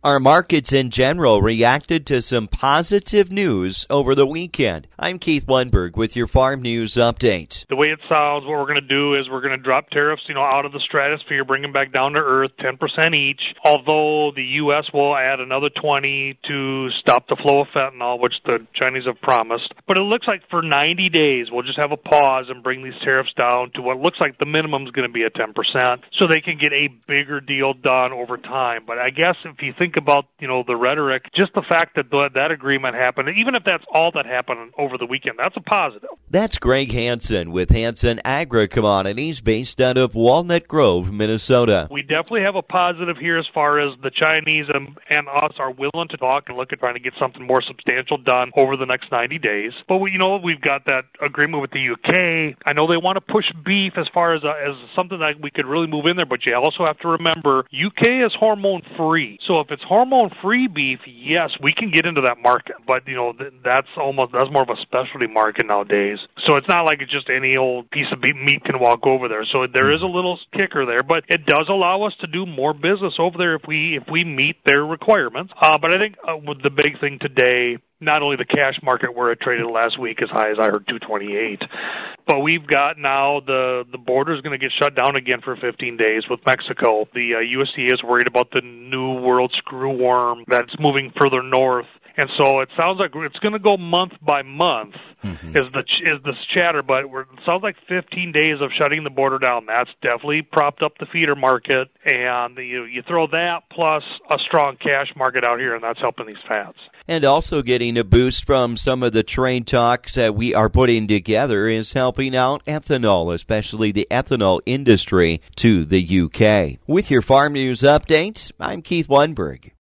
Our markets in general reacted to some positive news over the weekend. I'm Keith Lundberg with your Farm News Update. The way it sounds, what we're going to do is we're going to drop tariffs, out of the stratosphere, bring them back down to earth, 10% each, although the U.S. will add another 20 to stop the flow of fentanyl, which the Chinese have promised. But it looks like for 90 days, we'll just have a pause and bring these tariffs down to what looks like the minimum is going to be at 10%, so they can get a bigger deal done over time. But I guess if you think about, the rhetoric, just the fact that that agreement happened, even if that's all that happened over the weekend, that's a positive. That's Greg Hansen with Hansen Agri-Commodities based out of Walnut Grove, Minnesota. We definitely have a positive here as far as the Chinese and us are willing to talk and look at trying to get something more substantial done over the next 90 days. But we've got that agreement with the UK. I know they want to push beef as far as something that we could really move in there, but you also have to remember UK is hormone-free. So if it's hormone-free beef, yes, we can get into that market. But, that's more of a specialty market nowadays. So it's not like it's just any old piece of meat can walk over there. So there is a little kicker there, but it does allow us to do more business over there if we meet their requirements. But I think with the big thing today, not only the cash market where it traded last week as high as I heard 228, but we've got now the border is going to get shut down again for 15 days with Mexico. The USDA is worried about the new world screwworm that's moving further north. And so it sounds like it's going to go month by month is the chatter, but it sounds like 15 days of shutting the border down. That's definitely propped up the feeder market, and you throw that plus a strong cash market out here, and that's helping these fats. And also getting a boost from some of the trade talks that we are putting together is helping out ethanol, especially the ethanol industry to the UK. With your Farm News Update, I'm Keith Lundberg.